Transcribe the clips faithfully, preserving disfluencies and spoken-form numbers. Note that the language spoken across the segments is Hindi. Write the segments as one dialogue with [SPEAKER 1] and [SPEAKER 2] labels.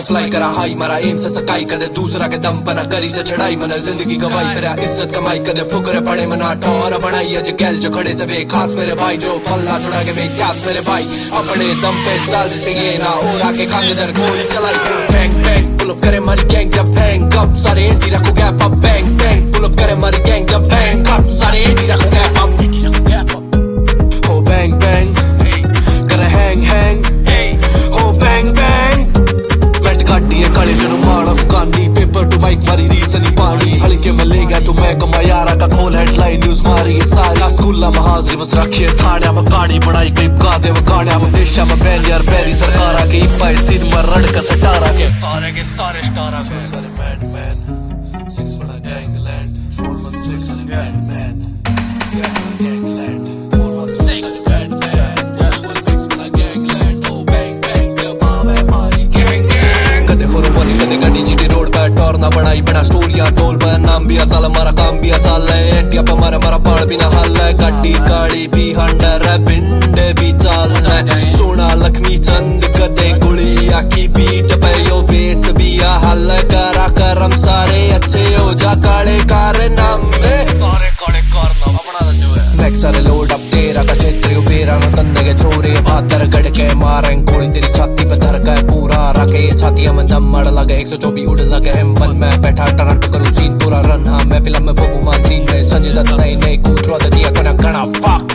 [SPEAKER 1] फ्लाई करा हाई मारा एम से सकाई कदे दूसरा के दम पर ना करी से चढ़ाई मना जिंदगी गवाई फिर इज्जत कमाई कदे फुकरे पड़े मना टोर बनाई अज कैल जो खड़े सबे खास मेरे भाई जो पल्ला छुड़ा के बेत्यास मेरे भाई अपने दम पे चल से ये ना और आके खाने दर गोली चलाई बैंग बैंग पुल अप करे मारी गैंग जब बैंग अप सारे एंटी रखो gap up bang bang pull up करे मारी गैंग जब बैंग अप सारे एंटी रखो गैप अप एंटी रखो गैप अप हो बैंग बैंग करे हैंग हैंग हो बैंग बैंग मैट काटी है काले जनु मार अफगानी पेपर टू माइक मारी रीसनी पानी हल्के में ले गया तू मैं कमा यारा का खोल हेडलाइन न्यूज मारी ये सारी स्कूला में हाजरी बस रखिए थाने में गाड़ी बढ़ाई कई गादे में गाने में देशा में बैन यार पैरी सरकारा के इपाई सिर में रड़ का सटारा के सारे के सारे स्टारा के सारे मैड मैन सिक्स बड़ा gangland four one six mad man six बड़ा gangland four one six mad man four one six बड़ा गैंगलैंड ओ बैंग बैंग के बावे मारी गैंग गैंग कदे फोर वन कदे गाड़ी जीटी रोड पे टोर ना बढ़ाई बड़ा स्टोरियां टोल पे नाम भी चल मारा काम भी चल एटिया पे मारे मारा पाड़ भी ना हल गड्डी गाड़ी भी हंडर बिंडे भी चल सोना लक्ष्मी चंद कदे गुड़िया की पीठ पे यो फेस भी हल करा करम सारे अच्छे हो जा काले कारनामे सारे काले कारनामे अपना जो है नेक्स्ट सारे लोड अप तेरा का क्षेत्र को बेरा न तंदे के छोरे भातर गड़ के मारे गोली तेरी छाती पे धर के पूरा रखे छाती में दम मड़ लगे एक सौ चौबीस उड़ लगे एम वन में बैठा टरंट करूं सीन पूरा रन हाँ मैं फिल्म में बबू मान सीन में संजय दत्त नहीं नहीं कूतरा दे दिया कना कना फक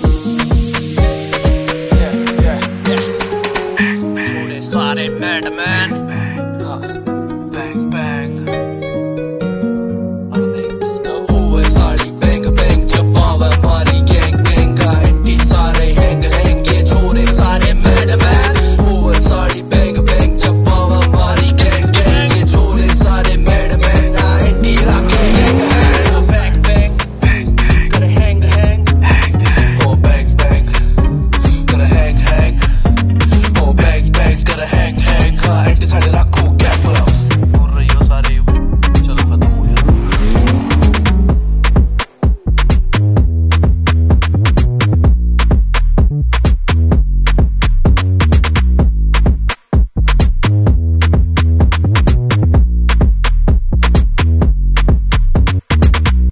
[SPEAKER 1] सारे मैड मैन